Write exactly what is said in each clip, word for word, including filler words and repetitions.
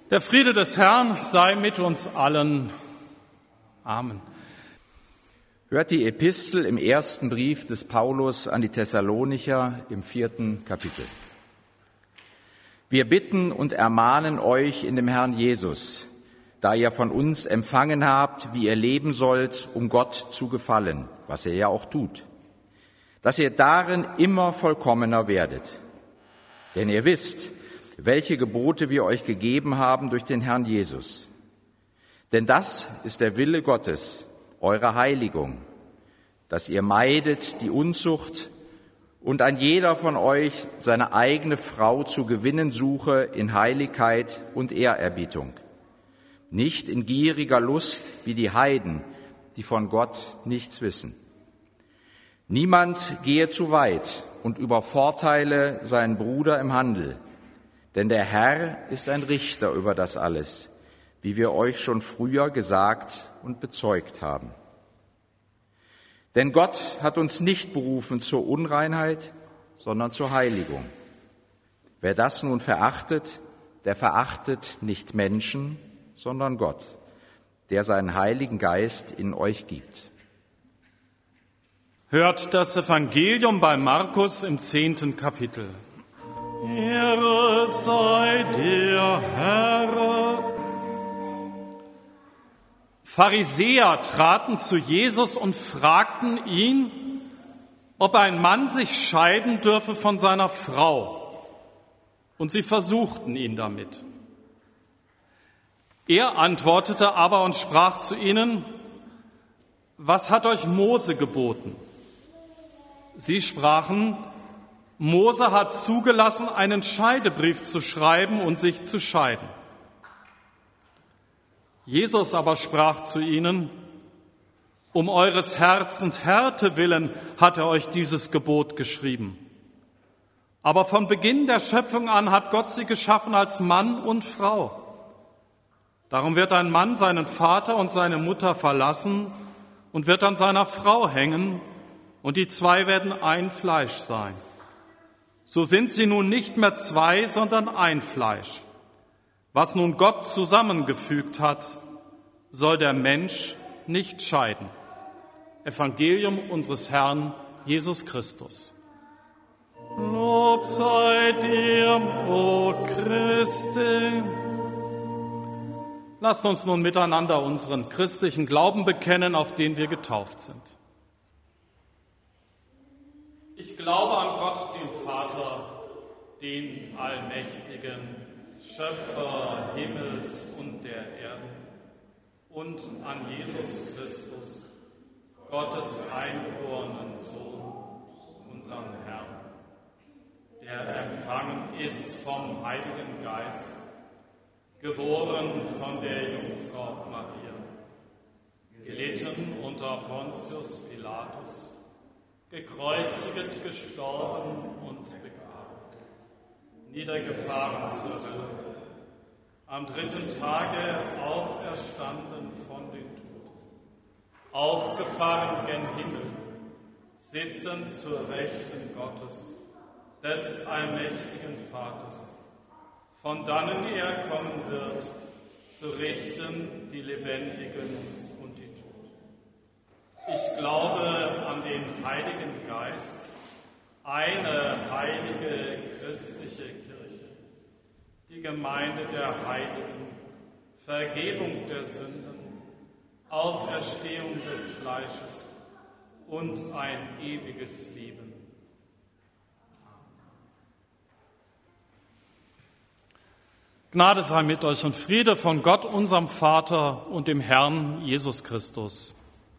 Der Friede des Herrn sei mit uns allen. Amen. Hört die Epistel im ersten Brief des Paulus an die Thessalonicher im vierten Kapitel. Wir bitten und ermahnen euch in dem Herrn Jesus, da ihr von uns empfangen habt, wie ihr leben sollt, um Gott zu gefallen, was ihr ja auch tut, dass ihr darin immer vollkommener werdet. Denn ihr wisst, welche Gebote wir euch gegeben haben durch den Herrn Jesus. Denn das ist der Wille Gottes, eure Heiligung, dass ihr meidet die Unzucht und ein jeder von euch seine eigene Frau zu gewinnen suche in Heiligkeit und Ehrerbietung, nicht in gieriger Lust wie die Heiden, die von Gott nichts wissen. Niemand gehe zu weit und übervorteile seinen Bruder im Handel, denn der Herr ist ein Richter über das alles, wie wir euch schon früher gesagt und bezeugt haben. Denn Gott hat uns nicht berufen zur Unreinheit, sondern zur Heiligung. Wer das nun verachtet, der verachtet nicht Menschen, sondern Gott, der seinen Heiligen Geist in euch gibt. Hört das Evangelium bei Markus im zehnten Kapitel. Ehre sei der Herr. Pharisäer traten zu Jesus und fragten ihn, ob ein Mann sich scheiden dürfe von seiner Frau. Und sie versuchten ihn damit. Er antwortete aber und sprach zu ihnen, was hat euch Mose geboten? Sie sprachen, Mose hat zugelassen, einen Scheidebrief zu schreiben und sich zu scheiden. Jesus aber sprach zu ihnen, um eures Herzens Härte willen hat er euch dieses Gebot geschrieben. Aber von Beginn der Schöpfung an hat Gott sie geschaffen als Mann und Frau. Darum wird ein Mann seinen Vater und seine Mutter verlassen und wird an seiner Frau hängen, und die zwei werden ein Fleisch sein. So sind sie nun nicht mehr zwei, sondern ein Fleisch. Was nun Gott zusammengefügt hat, soll der Mensch nicht scheiden. Evangelium unseres Herrn Jesus Christus. Lob sei dir, o Christe. Lasst uns nun miteinander unseren christlichen Glauben bekennen, auf den wir getauft sind. Ich glaube an Gott, den Vater, den Allmächtigen, Schöpfer Himmels und der Erde, und an Jesus Christus, Gottes eingeborenen Sohn, unseren Herrn, der empfangen ist vom Heiligen Geist, geboren von der Jungfrau Maria, gelitten unter Pontius Pilatus, gekreuzigt, gestorben und begraben, niedergefahren zur Hölle, am dritten Tage auferstanden von den Toten, aufgefahren gen Himmel, sitzend zur Rechten Gottes, des allmächtigen Vaters, von dannen er kommen wird, zu richten die Lebendigen und die Toten. Ich glaube an den Heiligen Geist, eine heilige christliche Kirche, die Gemeinde der Heiligen, Vergebung der Sünden, Auferstehung des Fleisches und ein ewiges Leben. Gnade sei mit euch und Friede von Gott, unserem Vater und dem Herrn Jesus Christus.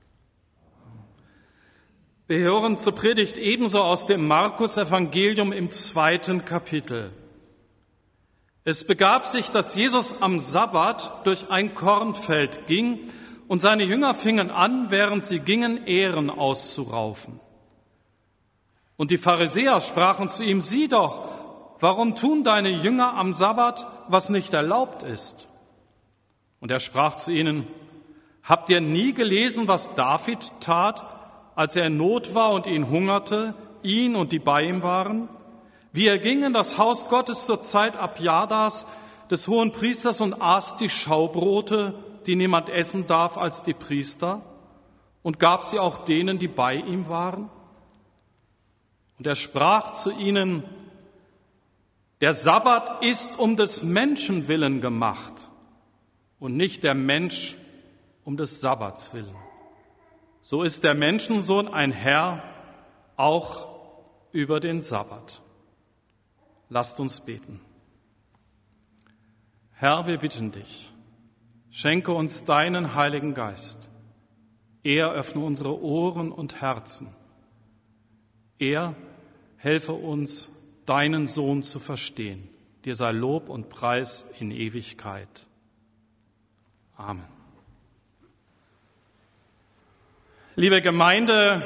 Wir hören zur Predigt ebenso aus dem Markus-Evangelium im zweiten Kapitel. Es begab sich, dass Jesus am Sabbat durch ein Kornfeld ging und seine Jünger fingen an, während sie gingen, Ähren auszuraufen. Und die Pharisäer sprachen zu ihm, sieh doch, warum tun deine Jünger am Sabbat, was nicht erlaubt ist? Und er sprach zu ihnen, habt ihr nie gelesen, was David tat, als er in Not war und ihn hungerte, ihn und die bei ihm waren? Wie er ging in das Haus Gottes zur Zeit Abjadas, des Hohenpriesters und aß die Schaubrote, die niemand essen darf als die Priester, und gab sie auch denen, die bei ihm waren. Und er sprach zu ihnen: Der Sabbat ist um des Menschen willen gemacht und nicht der Mensch um des Sabbats willen. So ist der Menschensohn ein Herr auch über den Sabbat. Lasst uns beten. Herr, wir bitten dich, schenke uns deinen Heiligen Geist. Er öffne unsere Ohren und Herzen. Er helfe uns, deinen Sohn zu verstehen. Dir sei Lob und Preis in Ewigkeit. Amen. Liebe Gemeinde,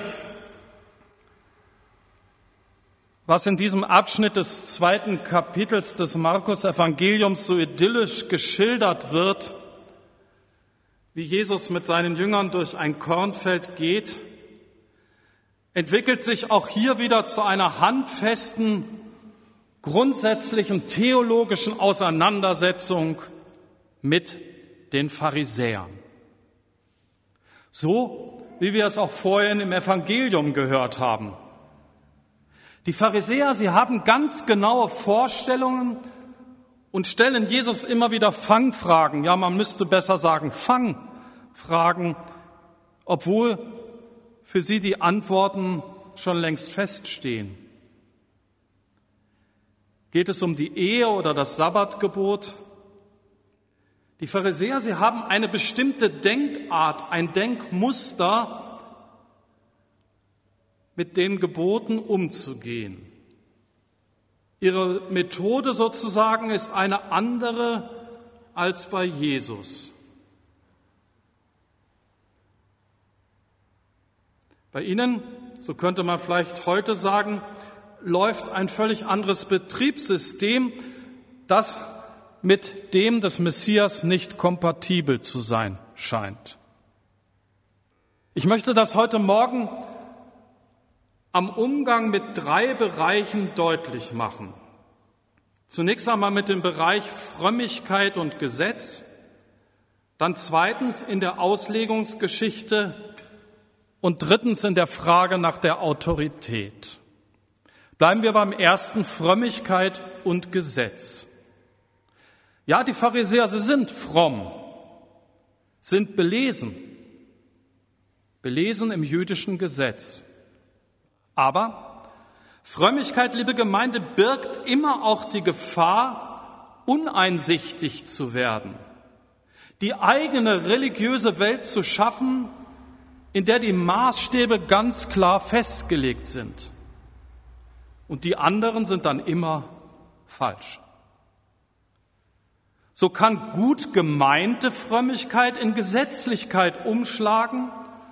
was in diesem Abschnitt des zweiten Kapitels des Markus-Evangeliums so idyllisch geschildert wird, wie Jesus mit seinen Jüngern durch ein Kornfeld geht, entwickelt sich auch hier wieder zu einer handfesten, grundsätzlichen theologischen Auseinandersetzung mit den Pharisäern. So, wie wir es auch vorhin im Evangelium gehört haben. Die Pharisäer, sie haben ganz genaue Vorstellungen und stellen Jesus immer wieder Fangfragen. Ja, man müsste besser sagen Fangfragen, obwohl für sie die Antworten schon längst feststehen. Geht es um die Ehe oder das Sabbatgebot? Die Pharisäer, sie haben eine bestimmte Denkart, ein Denkmuster, mit den Geboten umzugehen. Ihre Methode sozusagen ist eine andere als bei Jesus. Bei ihnen, so könnte man vielleicht heute sagen, läuft ein völlig anderes Betriebssystem, das mit dem des Messias nicht kompatibel zu sein scheint. Ich möchte das heute Morgen am Umgang mit drei Bereichen deutlich machen. Zunächst einmal mit dem Bereich Frömmigkeit und Gesetz, dann zweitens in der Auslegungsgeschichte und drittens in der Frage nach der Autorität. Bleiben wir beim ersten, Frömmigkeit und Gesetz. Ja, die Pharisäer, sie sind fromm, sind belesen, belesen im jüdischen Gesetz. Aber Frömmigkeit, liebe Gemeinde, birgt immer auch die Gefahr, uneinsichtig zu werden, die eigene religiöse Welt zu schaffen, in der die Maßstäbe ganz klar festgelegt sind. Und die anderen sind dann immer falsch. So kann gut gemeinte Frömmigkeit in Gesetzlichkeit umschlagen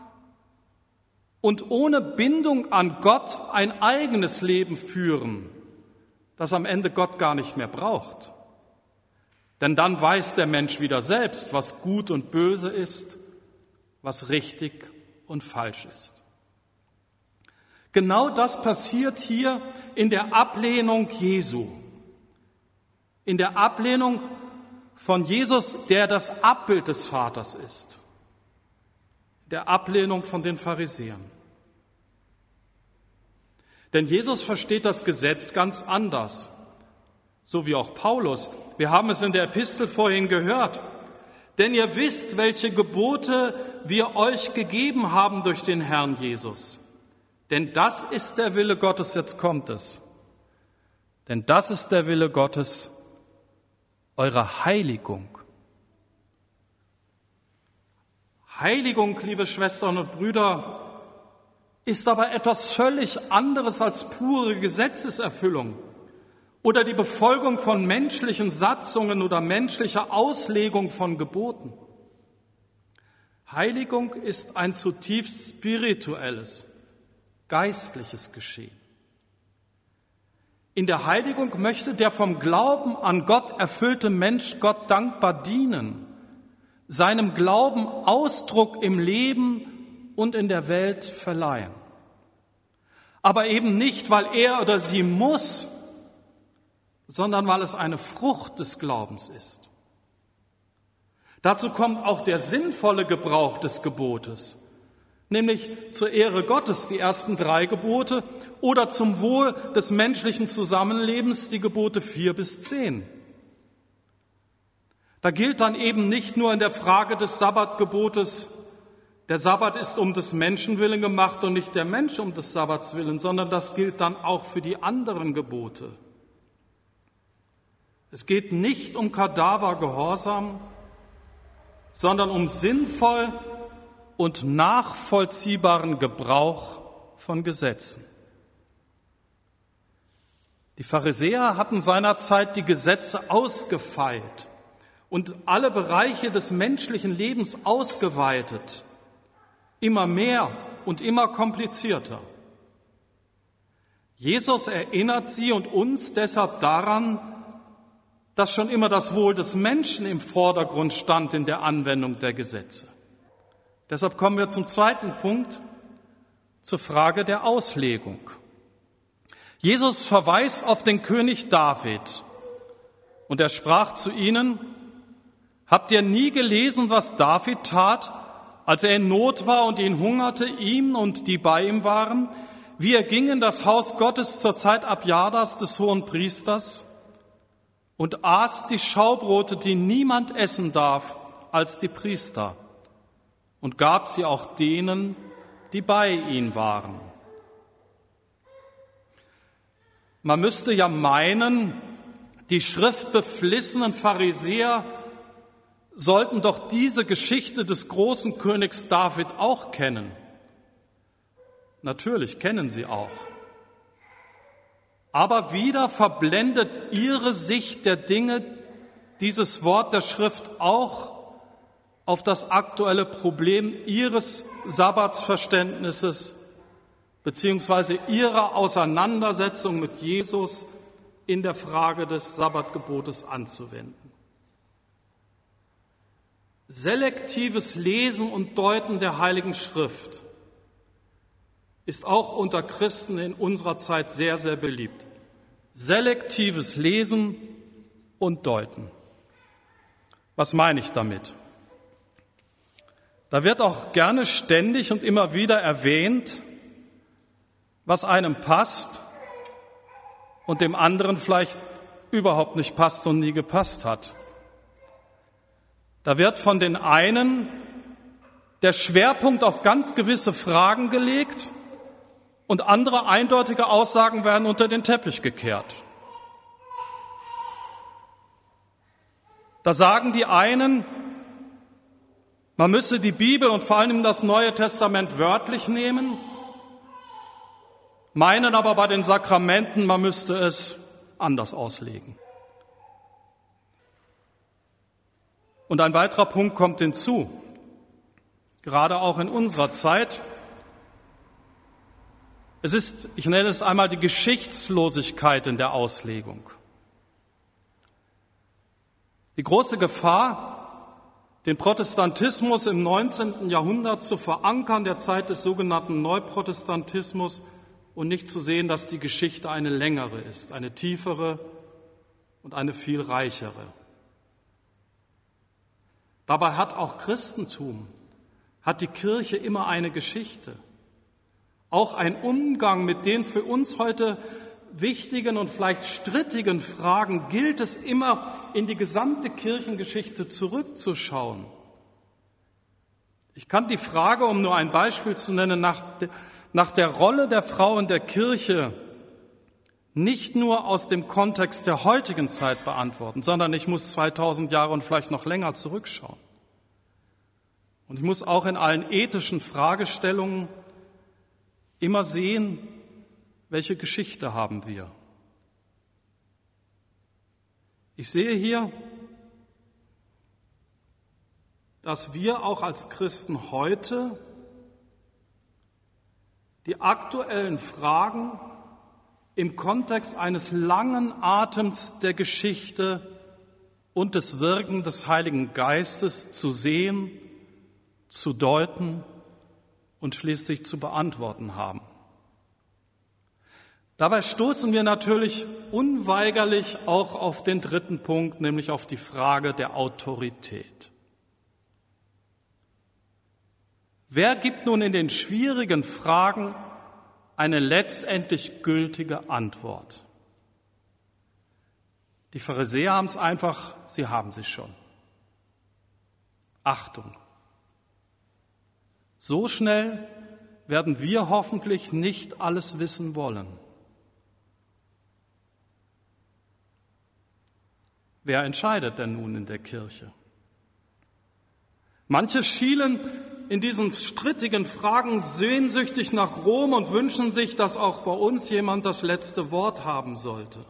und ohne Bindung an Gott ein eigenes Leben führen, das am Ende Gott gar nicht mehr braucht. Denn dann weiß der Mensch wieder selbst, was gut und böse ist, was richtig und falsch ist. Genau das passiert hier in der Ablehnung Jesu, in der Ablehnung von Jesus, der das Abbild des Vaters ist, der Ablehnung von den Pharisäern. Denn Jesus versteht das Gesetz ganz anders, so wie auch Paulus. Wir haben es in der Epistel vorhin gehört. Denn ihr wisst, welche Gebote wir euch gegeben haben durch den Herrn Jesus. Denn das ist der Wille Gottes, jetzt kommt es. Denn das ist der Wille Gottes, eure Heiligung. Heiligung, liebe Schwestern und Brüder, ist aber etwas völlig anderes als pure Gesetzeserfüllung oder die Befolgung von menschlichen Satzungen oder menschlicher Auslegung von Geboten. Heiligung ist ein zutiefst spirituelles, geistliches Geschehen. In der Heiligung möchte der vom Glauben an Gott erfüllte Mensch Gott dankbar dienen, seinem Glauben Ausdruck im Leben und in der Welt verleihen. Aber eben nicht, weil er oder sie muss, sondern weil es eine Frucht des Glaubens ist. Dazu kommt auch der sinnvolle Gebrauch des Gebotes, nämlich zur Ehre Gottes die ersten drei Gebote oder zum Wohl des menschlichen Zusammenlebens die Gebote vier bis zehn. Da gilt dann eben nicht nur in der Frage des Sabbatgebotes, der Sabbat ist um des Menschen willen gemacht und nicht der Mensch um des Sabbats willen, sondern das gilt dann auch für die anderen Gebote. Es geht nicht um Kadavergehorsam, sondern um sinnvoll und nachvollziehbaren Gebrauch von Gesetzen. Die Pharisäer hatten seinerzeit die Gesetze ausgefeilt und alle Bereiche des menschlichen Lebens ausgeweitet, immer mehr und immer komplizierter. Jesus erinnert sie und uns deshalb daran, dass schon immer das Wohl des Menschen im Vordergrund stand in der Anwendung der Gesetze. Deshalb kommen wir zum zweiten Punkt, zur Frage der Auslegung. Jesus verweist auf den König David und er sprach zu ihnen: Habt ihr nie gelesen, was David tat, als er in Not war und ihn hungerte, ihm und die bei ihm waren, wie er ging in das Haus Gottes zur Zeit Abjadas des hohen Priesters und aß die Schaubrote, die niemand essen darf, als die Priester, und gab sie auch denen, die bei ihm waren. Man müsste ja meinen, die schriftbeflissenen Pharisäer sollten doch diese Geschichte des großen Königs David auch kennen. Natürlich kennen sie auch. Aber wieder verblendet ihre Sicht der Dinge dieses Wort der Schrift auch auf das aktuelle Problem ihres Sabbatsverständnisses beziehungsweise ihrer Auseinandersetzung mit Jesus in der Frage des Sabbatgebotes anzuwenden. Selektives Lesen und Deuten der Heiligen Schrift ist auch unter Christen in unserer Zeit sehr, sehr beliebt. Selektives Lesen und Deuten. Was meine ich damit? Da wird auch gerne ständig und immer wieder erwähnt, was einem passt und dem anderen vielleicht überhaupt nicht passt und nie gepasst hat. Da wird von den einen der Schwerpunkt auf ganz gewisse Fragen gelegt und andere eindeutige Aussagen werden unter den Teppich gekehrt. Da sagen die einen, man müsse die Bibel und vor allem das Neue Testament wörtlich nehmen, meinen aber bei den Sakramenten, man müsste es anders auslegen. Und ein weiterer Punkt kommt hinzu, gerade auch in unserer Zeit. Es ist, ich nenne es einmal, die Geschichtslosigkeit in der Auslegung. Die große Gefahr, den Protestantismus im neunzehnten Jahrhundert zu verankern, der Zeit des sogenannten Neuprotestantismus, und nicht zu sehen, dass die Geschichte eine längere ist, eine tiefere und eine viel reichere. Dabei hat auch Christentum, hat die Kirche immer eine Geschichte. Auch ein Umgang mit den für uns heute wichtigen und vielleicht strittigen Fragen gilt es immer, in die gesamte Kirchengeschichte zurückzuschauen. Ich kann die Frage, um nur ein Beispiel zu nennen, nach, nach der Rolle der Frau in der Kirche nicht nur aus dem Kontext der heutigen Zeit beantworten, sondern ich muss zweitausend Jahre und vielleicht noch länger zurückschauen. Und ich muss auch in allen ethischen Fragestellungen immer sehen, welche Geschichte haben wir. Ich sehe hier, dass wir auch als Christen heute die aktuellen Fragen im Kontext eines langen Atems der Geschichte und des Wirken des Heiligen Geistes zu sehen, zu deuten und schließlich zu beantworten haben. Dabei stoßen wir natürlich unweigerlich auch auf den dritten Punkt, nämlich auf die Frage der Autorität. Wer gibt nun in den schwierigen Fragen eine letztendlich gültige Antwort? Die Pharisäer haben es einfach, sie haben sie schon. Achtung! So schnell werden wir hoffentlich nicht alles wissen wollen. Wer entscheidet denn nun in der Kirche? Manche schielen in diesen strittigen Fragen sehnsüchtig nach Rom und wünschen sich, dass auch bei uns jemand das letzte Wort haben sollte.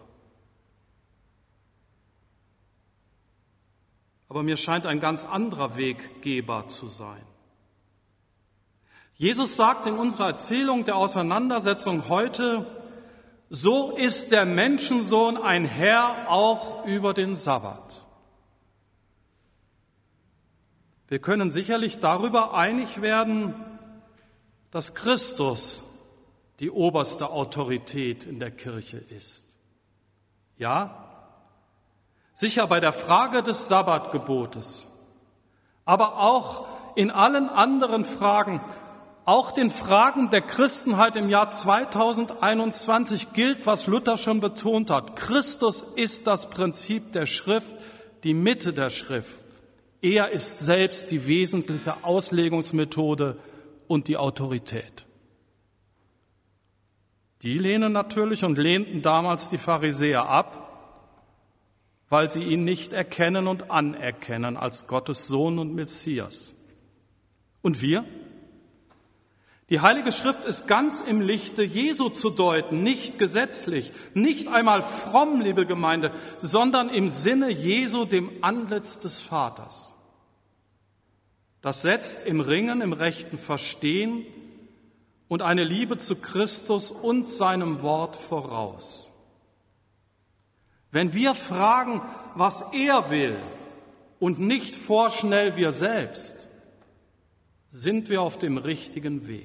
Aber mir scheint ein ganz anderer Weg gehbar zu sein. Jesus sagt in unserer Erzählung der Auseinandersetzung heute: So ist der Menschensohn ein Herr auch über den Sabbat. Wir können sicherlich darüber einig werden, dass Christus die oberste Autorität in der Kirche ist. Ja, sicher bei der Frage des Sabbatgebotes, aber auch in allen anderen Fragen, auch den Fragen der Christenheit im Jahr zweitausendeinundzwanzig gilt, was Luther schon betont hat. Christus ist das Prinzip der Schrift, die Mitte der Schrift. Er ist selbst die wesentliche Auslegungsmethode und die Autorität. Die lehnen natürlich und lehnten damals die Pharisäer ab, weil sie ihn nicht erkennen und anerkennen als Gottes Sohn und Messias. Und wir? Die Heilige Schrift ist ganz im Lichte Jesu zu deuten, nicht gesetzlich, nicht einmal fromm, liebe Gemeinde, sondern im Sinne Jesu, dem Antlitz des Vaters. Das setzt im Ringen, im rechten Verstehen und eine Liebe zu Christus und seinem Wort voraus. Wenn wir fragen, was er will und nicht vorschnell wir selbst, sind wir auf dem richtigen Weg.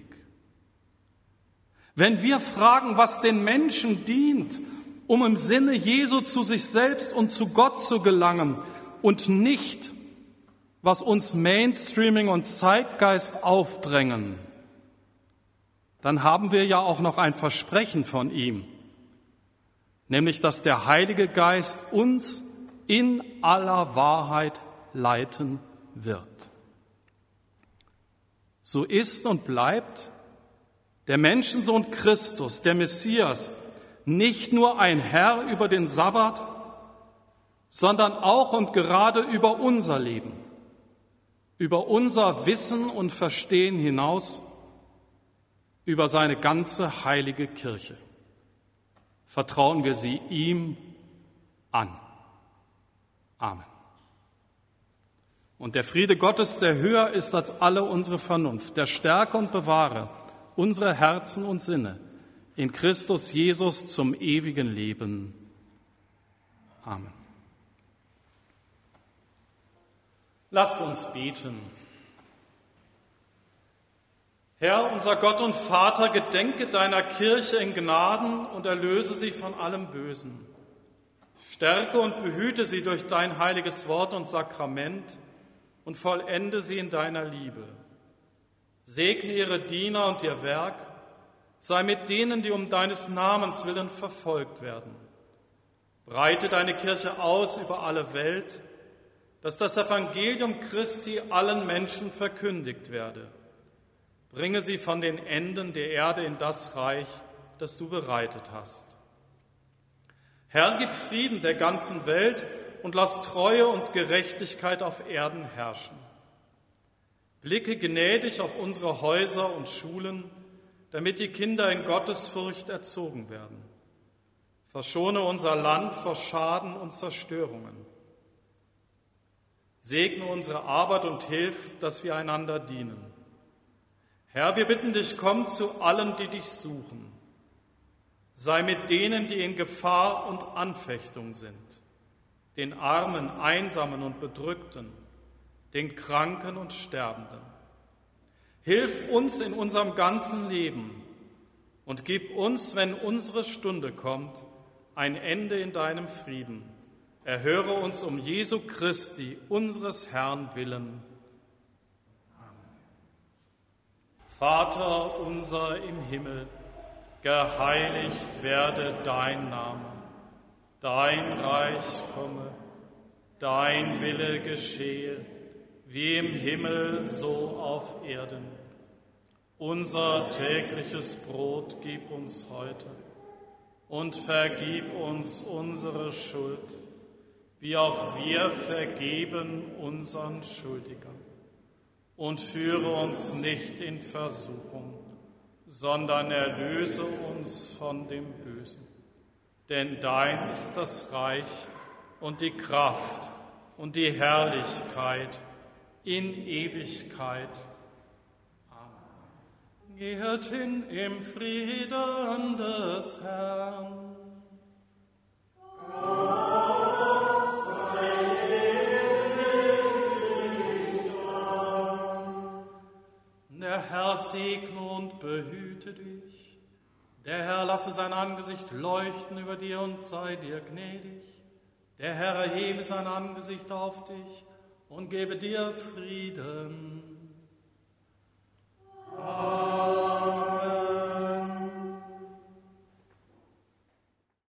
Wenn wir fragen, was den Menschen dient, um im Sinne Jesu zu sich selbst und zu Gott zu gelangen und nicht, was uns Mainstreaming und Zeitgeist aufdrängen, dann haben wir ja auch noch ein Versprechen von ihm, nämlich, dass der Heilige Geist uns in aller Wahrheit leiten wird. So ist und bleibt der Menschensohn Christus, der Messias, nicht nur ein Herr über den Sabbat, sondern auch und gerade über unser Leben, über unser Wissen und Verstehen hinaus, über seine ganze heilige Kirche. Vertrauen wir sie ihm an. Amen. Und der Friede Gottes, der höher ist als alle unsere Vernunft, der stärke und bewahre unsere Herzen und Sinne in Christus Jesus zum ewigen Leben. Amen. Lasst uns beten. Herr, unser Gott und Vater, gedenke deiner Kirche in Gnaden und erlöse sie von allem Bösen. Stärke und behüte sie durch dein heiliges Wort und Sakrament und vollende sie in deiner Liebe. Segne ihre Diener und ihr Werk, sei mit denen, die um deines Namens willen verfolgt werden. Breite deine Kirche aus über alle Welt, dass das Evangelium Christi allen Menschen verkündigt werde. Bringe sie von den Enden der Erde in das Reich, das du bereitet hast. Herr, gib Frieden der ganzen Welt und lass Treue und Gerechtigkeit auf Erden herrschen. Blicke gnädig auf unsere Häuser und Schulen, damit die Kinder in Gottesfurcht erzogen werden. Verschone unser Land vor Schaden und Zerstörungen. Segne unsere Arbeit und hilf, dass wir einander dienen. Herr, wir bitten dich, komm zu allen, die dich suchen. Sei mit denen, die in Gefahr und Anfechtung sind, den Armen, Einsamen und Bedrückten, den Kranken und Sterbenden. Hilf uns in unserem ganzen Leben, und gib uns, wenn unsere Stunde kommt, ein Ende in deinem Frieden. Erhöre uns um Jesu Christi, unseres Herrn willen. Amen. Vater unser im Himmel, geheiligt werde dein Name, dein Reich komme, dein Wille geschehe, wie im Himmel, so auf Erden. Unser tägliches Brot gib uns heute und vergib uns unsere Schuld, wie auch wir vergeben unseren Schuldigern. Und führe uns nicht in Versuchung, sondern erlöse uns von dem Bösen. Denn dein ist das Reich und die Kraft und die Herrlichkeit in Ewigkeit. Amen. Geht hin im Frieden des Herrn. Gott sei ewig dran. Der Herr segne und behüte dich. Der Herr lasse sein Angesicht leuchten über dir und sei dir gnädig. Der Herr erhebe sein Angesicht auf dich und gebe dir Frieden. Amen.